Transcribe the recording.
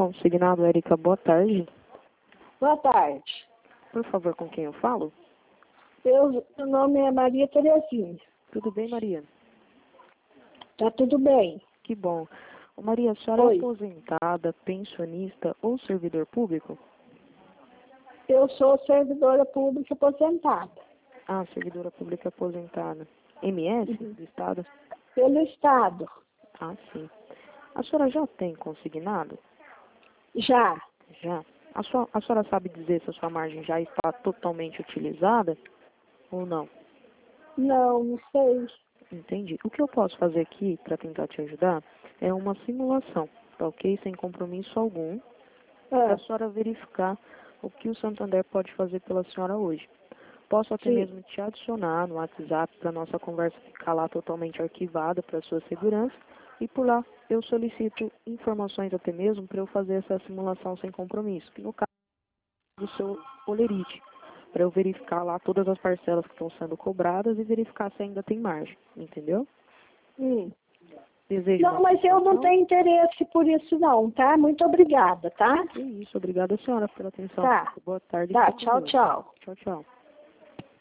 Consignado, Érica, boa tarde. Boa tarde. Por favor, com quem eu falo? Meu nome é Maria Terezinha. Tudo bem, Maria? Tá tudo bem. Que bom. Ô, Maria, a senhora Oi. é aposentada, pensionista ou servidor público? Eu sou servidora pública aposentada. Ah, servidora pública aposentada. MS do Estado? Pelo Estado. Ah, sim. A senhora já tem consignado? Já. Já. A senhora sabe dizer se a sua margem já está totalmente utilizada ou não? Não sei. Entendi. O que eu posso fazer aqui para tentar te ajudar é uma simulação, tá ok? Sem compromisso algum, para a senhora verificar o que o Santander pode fazer pela senhora hoje. Posso até Sim. mesmo te adicionar no WhatsApp para nossa conversa ficar lá totalmente arquivada para sua segurança e por lá eu solicito informações até mesmo para eu fazer essa simulação sem compromisso, que no caso do seu Olerite, para eu verificar lá todas as parcelas que estão sendo cobradas e verificar se ainda tem margem, entendeu? Desejo Não, uma mas eu não simulação? tenho interesse por isso não, tá? Muito obrigada, tá? Que isso, obrigada senhora pela atenção. Tá. Boa tarde. Tá, Fique com tchau, Deus. tchau. Tchau, tchau.